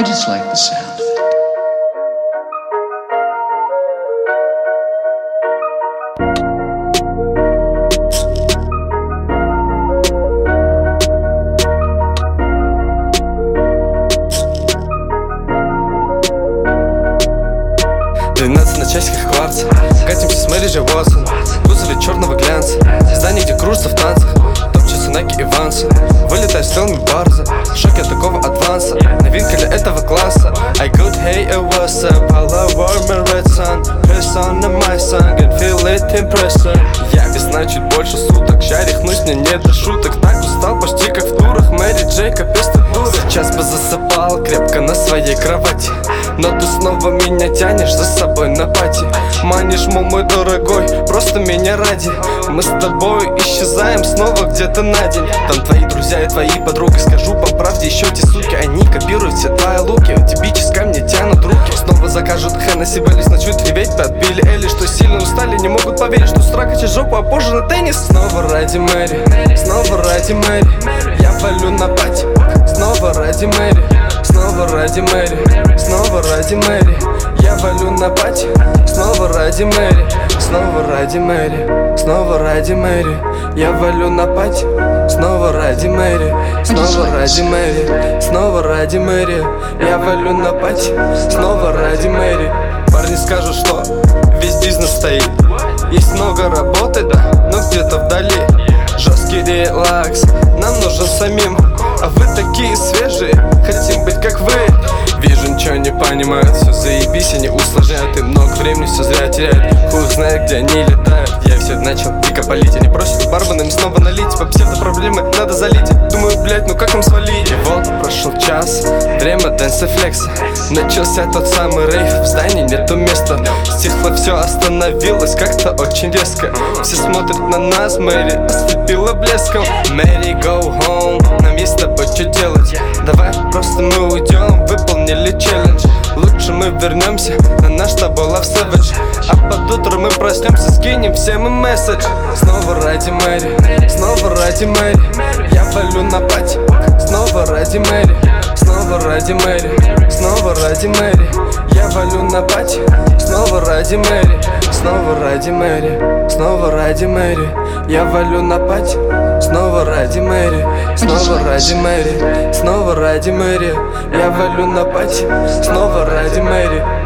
just like the sound. На часиках кварца, катимся с Мэри Джей Уотсон, в кузове черного глянца, здание, где кружатся в танцах, топчутся Наки и Вансы, вылетает с Телми Барза, в шоке от такого адванса, новинка для этого класса. I good, hey, what's up, hello, warm and red sun, press on my song and feel it in pressure. Я весна чуть больше суток, ща рехнусь, мне не до шуток, так устал почти как в турах, Мэри Джей, капец ты дура. Сейчас бы засыпал крепко на своей кровати, но ты снова меня тянешь за собой на пати. Манишь, мол, мой дорогой, просто меня ради. Мы с тобой исчезаем снова где-то на день. Там твои друзья и твои подруги, скажу по правде, еще те суки, они копируют все твои луки, типичес ко мне тянут руки. Снова закажут Хеннесси, Беллис, начнут реветь под Билли Элли, что сильно устали, не могут поверить, что с утра качать жопу, а позже на теннис. Снова ради Мэри, снова ради Мэри, я валю на пати. Снова ради Мэри, снова ради Мэри, снова ради Мэри, я валю на пати. Снова ради Мэри, снова ради Мэри, снова ради Мэри, я валю на пати. Снова ради Мэри, снова ради Мэри, снова ради Мэри, я валю на пати. Снова ради Мэри. Парни скажут, что весь бизнес стоит, есть много работы, да, но где-то вдали. Жесткий релакс нам нужен самим, а вы такие свежие, хотим быть как вы. Вижу, ничего не понимают, все заебись, они усложняют, и много времени все зря теряют. Хуй знает, где они летают. Я все начал дико палить, они просят у бармена снова налить. По псевдопроблемы надо залить, думаю, блять, ну как им свалить? И вот прошел час, время дэнс и флекса, начался тот самый рейв, в здании нету места. Стихло, все остановилось как-то очень резко. Все смотрят на нас, Мэри ослепила блеском. Мэри, go home, нам есть с тобой что делать. Давай просто мы уйдем, выполнили челлендж. Лучше мы вернемся на наш с тобой Love Savage, а под утро мы проснемся, скинем всем им месседж. Снова ради Мэри, снова ради Мэри, я валю на пати. Снова ради Мэри, снова ради Мэри, снова ради Мэри, я валю на пати. Снова ради Мэри, снова ради Мэри, снова ради Мэри, я валю на пати. Снова ради Мэри, снова ради Мэри, снова ради Мэри, я валю на пати. Снова ради Мэри.